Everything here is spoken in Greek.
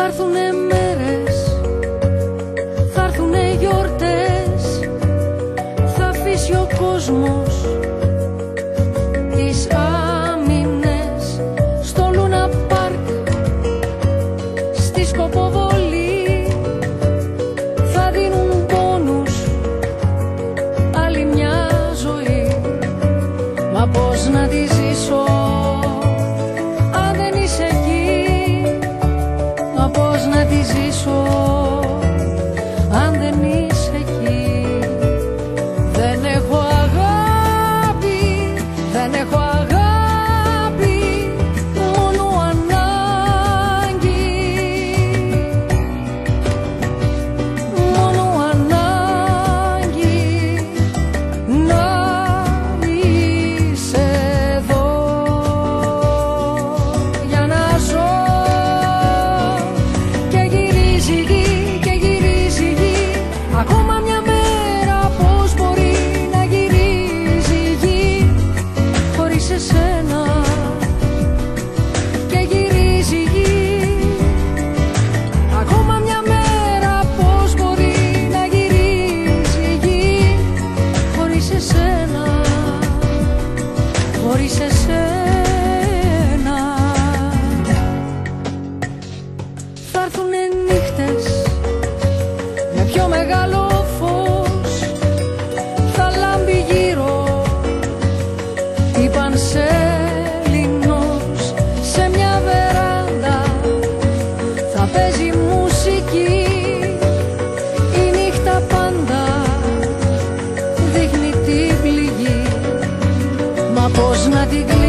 έρθουνε μέρες, θα έρθουνε γιορτές, θα αφήσει ο κόσμος τις άμυνες στο Λούνα Πάρκ, στη Σκοποβολή θα δίνουν πόνους άλλη μια ζωή. Μα πώς να τη ζήσω αν δεν είσαι εκεί, μα πώς να τη ζήσω αν δεν είσαι εκεί. Δεν έχω αγάπη, δεν έχω αγάπη, μόνο ανάγκη, μόνο ανάγκη να είσαι εδώ για να ζω. Και γυρίζει η γη, και γυρίζει η γη, ακόμα μια μέρα πώς μπορεί να γυρίζει η γη χωρίς εσένα. Και γυρίζει η γη, ακόμα μια μέρα πώς μπορεί να γυρίζει η γη χωρίς εσένα, χωρίς εσένα. Θα έρθουνε νύχτες με πιο μεγάλο φως, θα λάμπει γύρω η Πανσέλινος σε μια βεράντα, θα παίζει μουσική, η νύχτα πάντα δείχνει την πληγή. Μα πώς να την κλείσω